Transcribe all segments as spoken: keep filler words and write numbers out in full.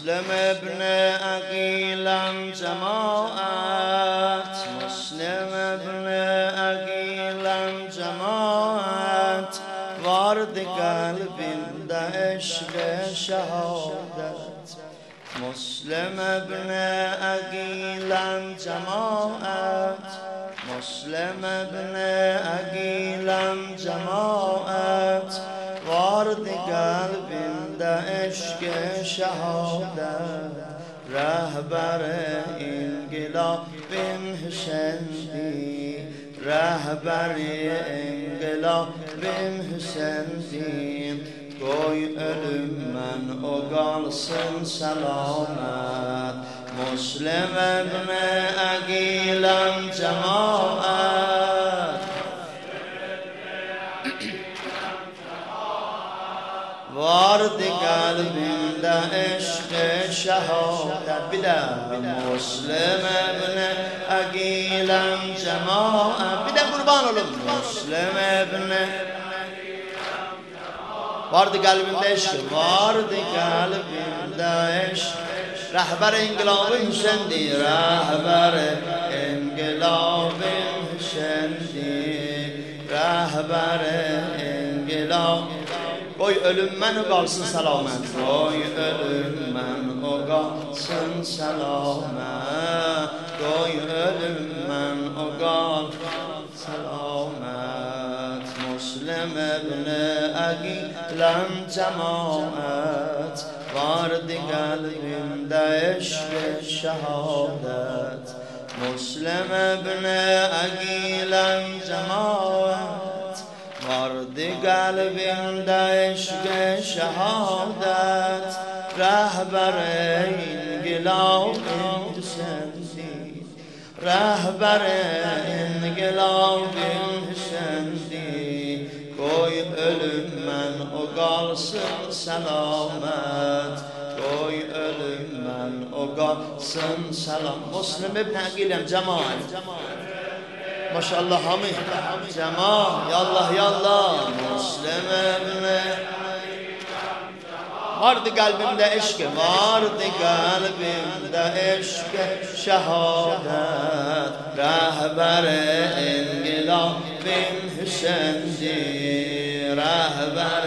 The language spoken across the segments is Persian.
مسلم ابن عقیلم جماعت مسلم ابن عقیلم جماعت وارد قلبیم ده عشق شهادت مسلم ابن عقیلم جماعت مسلم ابن عقیلم جماعت وارد قلبیم ده عشق شهادت رهبر انقلابیم حسندی رهبر انقلابیم حسندی گوی ölüm من o kalsın selamet مسلم ابن عقیلم جماعت وارد قلبimde عشق شهادت بده مسلم ابن عقیلم جماعت بده قربان olun مسلم ابن وارد قلبimde عشق وارد قلبimde عشق رهبر انقلابim sendi رهبر انقلابim sendi رهبر انقلاب Koy ölüm men o kalsın selamet Koy ölüm men o kalsın selamet Koy ölüm men o kalsın selamet Müslüm ibn Aqilem cemaat Vardı kalbimde eşk şehadet Müslüm ibn Aqilem cemaat Vardı kalbimde eşk şehadet Rehber ingilabim sendi Rehber ingilabim sendi Koy ölüm men o kalsın selamet Koy ölüm men o kalsın selam Müslüm ibn Aqilem cemaat Maşallah hamid cemaat Yallah yallah Müslüm ibn Vardı kalbimde eşk Vardı kalbimde eşk şehadet Rehber ingilabim Hüsendi Rehber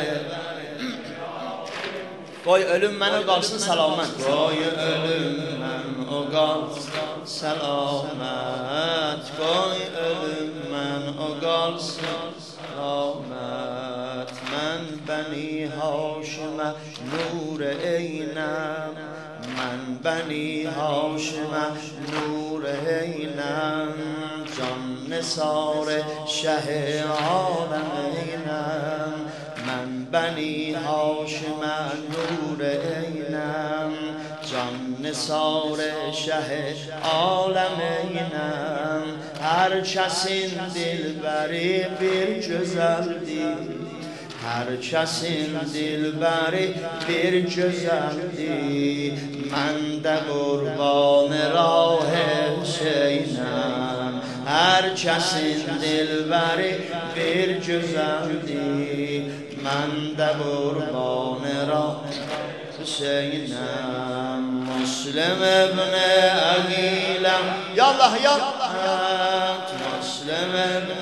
Koy ölüm men o kalsın selamet Koy ölüm men o kalsın selamet Koy ölüm men o kalsın selamet Men beni Haşim'e nur eylem Men beni Haşim'e nur eylem Can nesar şeh alem eylem Men beni Haşim'e nur eylem Can nesar şeh alem eylem Her kesin dilberi bir güzeldir Her kesin dilberi bir güzeldir Men de kurban rah Hüseyin'em Her kesin dilberi bir güzeldir Men de kurban rah Hüseyin'em Müslüm ibn Aqilem Yallah yallah Müslüm ibn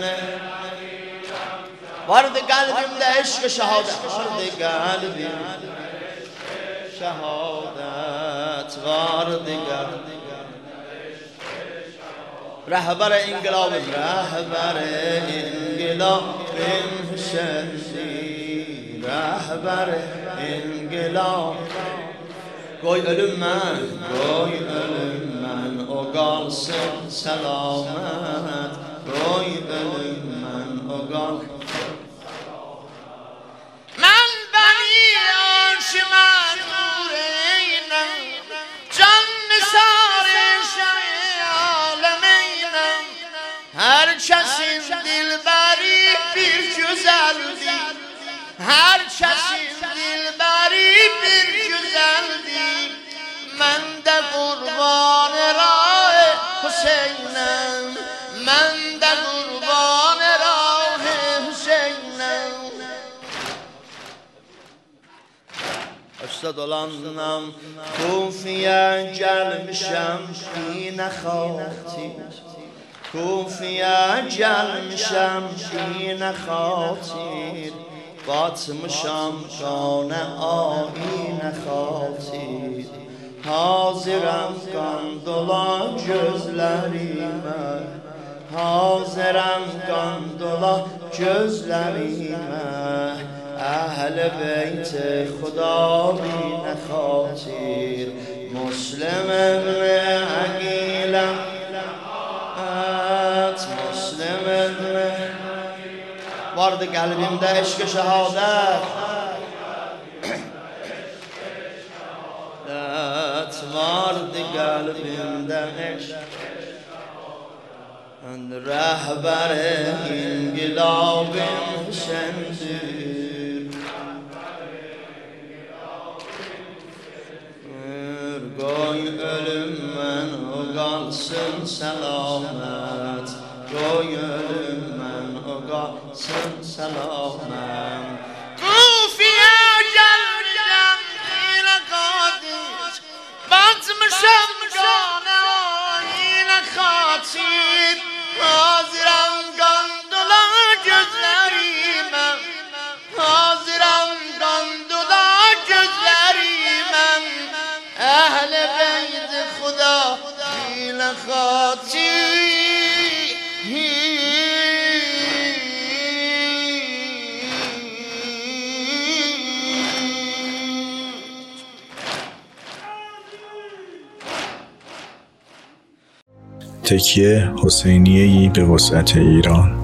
Vardı kalbimde eşk şehadet Vardı kalbimde şehadet Vardı kalbimde Rehber ingilabim Rehber ingilabim Hüsendi Rehber ingilabim Koy ölüm men Koy ölüm men o kalsın selamet Koy ölüm men o kalsın من بنی هاشم نور اینم جان نثار شه عالم اینم هر کسی دلبری bir güzeldir Her kesin dilberi bir güzeldir Men de kurban rah Hüseyin'em Men de kurban rah Hüseyin'em usta dolanam Kufiye gelmişem yine hatir Kufiye gelmişem yine hatir Batmışam gane ayine hatir Hazirem kan dola gözlerime Hazirem kan dola gözlerime Ehl-i beyt-i Xuda bine hatir Müslüm ibn Aqilem et Müslüm ibn Vardı kalbimde eşk-i şehadet Vardı kalbimde eşk Rehber-i ingilabim sendir Goy ölümmen o kalsın selamet Goy ölümmen o kalsın selamet Kufiye gelmişem yine kadir Batmışam gane yine katir Hazirem kan dola gözlerime Hazirem kan dola gözlerime Ehl-i beyt-i Xuda ile hatir تکیه حسینیه‌ای به وسعت ایران